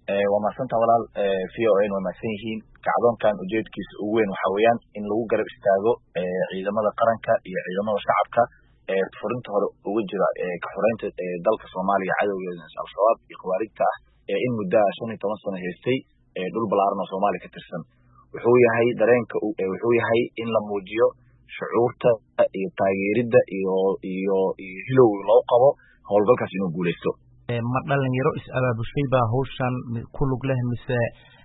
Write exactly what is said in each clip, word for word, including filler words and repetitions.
waa maasanta walaal v o n waa mahadsan yihiin kacdoonkan ujeedkiisa ugu weyn waxa weeyaan in lagu garab istaago ciidamada qaranka iyo ciidamada shacabka ee furinta hore ugu jira ka xoreynta dalka Soomaaliya cadawgeeda al-shabaab iyo khawaarijta ah ee in muddo shan iyo toban sano haystay dhul balaaran oo Soomaaliya ka tirsan wuxuu yahay dareenka wuxuu yahay in la muujiyo shucuurta iyo taageerida iyo iyo hilow loo qabo howlgalkaas inuu guuleysto ma dhalinyaro is abaabushay baa hawshan ku lug leh mise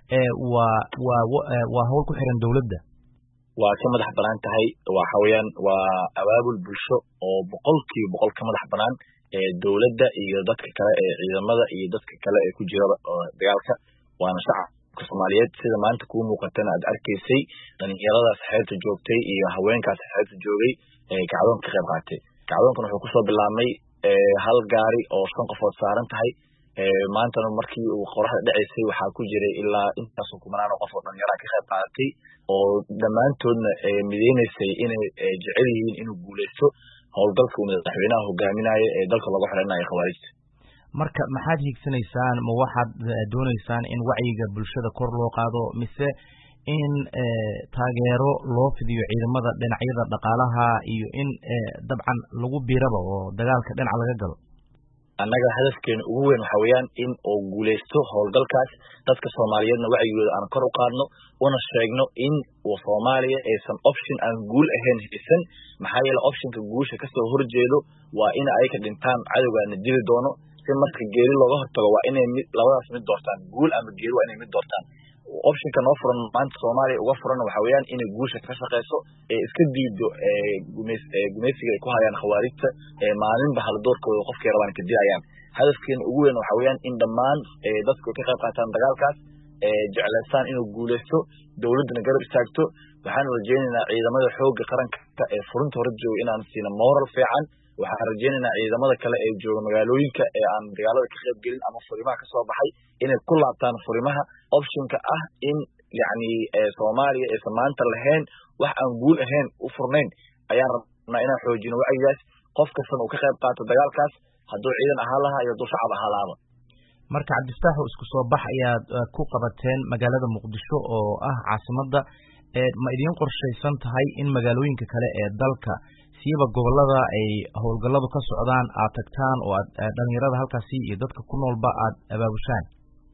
waa waa waa hawl ku xiran dawladda waa ka madax banaan tahay waxa weeyaan waa abaabul bulsho oo boqolkiiba boqol ka madax banaan ee dawladda iyo dadka kale ee ciidamada iyo dadka kale ee ku jira dagaalka waana shacabka Soomaaliyeed sida maanta ku muuqatana aad arkaysay dhalinyaradaas xeebta joogtay iyo haweenkaas xeebta joogay ee kacdoon ka qayb qaatay kacdoonkan wuxuu ku soo bilaabmay hal gaari oo shan qofood saaran tahay maantana markii uu qoraxda dhacaysay waxaa ku jiray ilaa intaas kumanaan qof oo dhalinyaro ka qayb qaadatay oo dhammaantoodna mideynaysay inay jecel yihiin inuu guuleysto howlgalka uu madaxweynaha hogaaminayo ee dalka lagu xiranayo khawaarijta marka maxaad hiigsanaysaan ma waxaad doonaysaan in wacyiga bulshada kor loo qaado mise in taageero loo fidiyo ciidamada dhinacyada dhaqaalaha iyo in dabcan lagu biiraba oo dagaalka dhinac laga galo annaga hadafkeena ugu weyn waxa weeyaan in uu guuleysto howlgalkaas dadka Soomaaliyeedna wacyigooda aan kor u qaadno una sheegno in uu Soomaaliya aysan option aan guul ahayn haysan maxaa yeelay optionka guusha ka soo horjeedo waa in ay ka dhintaan cadawgaana dili doono si marka geeri looga hortago waa inay labadaas mid doortaan guul ama geeri waa inay mid doortaan optionka noo furan maanta Soomaaliya uga furan waxa weeyaan inay guusha ka shaqeyso ee iska diido ee gumeysiga ay ku hayaan khawaarijta ee maalinba hal doorkooda qofkii rabaan ka dilayaan hadafkeena ugu weyn waxa weeyaan in dhammaan dadku ka qayb qaataan dagaalkaas ee jeclaysan inuu guuleysto dawladuna garab istaagto waxaan rajaynaynaa ciidamada xoogga qaranka ee furinta hore jooga inaan siino moral fiican waxaan rajaynaynaa ciidamada kale ee jooga magaalooyinka ee aan dagaalada ka qayb gelin ama furimaha ka soo baxay inay ku laabtaan furimaha optionka ah in yacni Soomaaliya aysan maanta lahayn wax aan guul ahayn u furnayn ayaan rabnaa inaan xoojino wacyigaas qof kastana uu ka qayb qaato dagaalkaas hadduu ciidan ahaan lahaa iyo hadduu shacab ahaan lahaaba marka Cabdifataax isku soo bax ayaad ku qabateen magaalada Muqdisho oo ah caasimadda ma idin qorshaysan tahay in magaalooyinka kale ee dalka siiba gobolada ay howlgalladu ka socdaan aad tagtaan oo aad dhalinyarada halkaasi iyo dadka ku noolba aad abaabushaan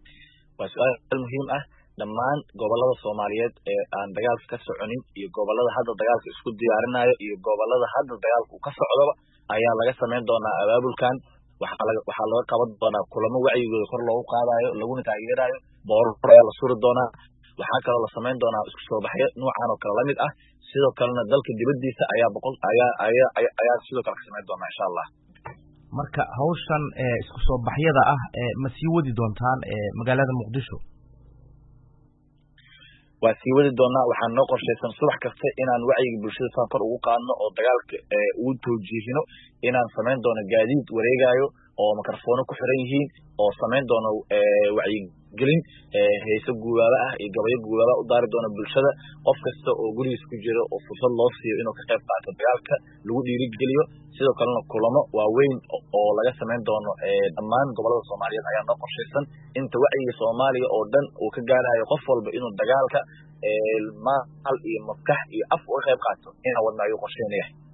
waa su'aal muhiim ah dhammaan gobolada Soomaaliyeed ee aan dagaalka ka soconin iyo gobolada hadda dagaalka isku diyaarinayo iyo gobolada hadda dagaalku ka socdo ayaa laga sameyn doonaa abaabulkan waxa laga waxa laga qaban doonaa kulamo wacyigooda kor loogu qaadayo laguna taageerayo boorar ayaa la suri doonaa waxaa kaloo la sameyn doonaa isku soo baxyo noocan oo kale la mid ah sidoo kalena dalka dibadiisa ayaa boqol ayaa ayaa ayaa sidoo kale ka sameyn doonaa insha Allah marka hawshan ee isku soo baxyada ah ee ma sii wadi doontaan ee magaalada Muqdisho waa sii wadi doonaa waxaan noo qorshaysan subax kasta inaan wacyiga bulshada saan kor ugu qaadno oo dagaalka ugu tawjiihino inaan sameyn doono gaadiid wareegayo oo mikrofoono ku xiran yihiin oo sameyn doono wacyigelin heeso guubaaba ah iyo gabayo guubaaba u daari doono bulshada qof kasta oo gurigiisa ku jira oo fursad loo siiyo inuu ka qayb qaato dagaalka lagu dhiirigeliyo sidoo kalena kulamo waaweyn oo laga sameyn doono dhammaan gobolada Soomaaliyeed ayaa noo qorshaysan inta wacyiga Soomaaliya oo dhan uu ka gaarayo qof walba inuu dagaalka maal iyo maskax iyo af uga qayb qaato inaan wadnaayo qorsheynaya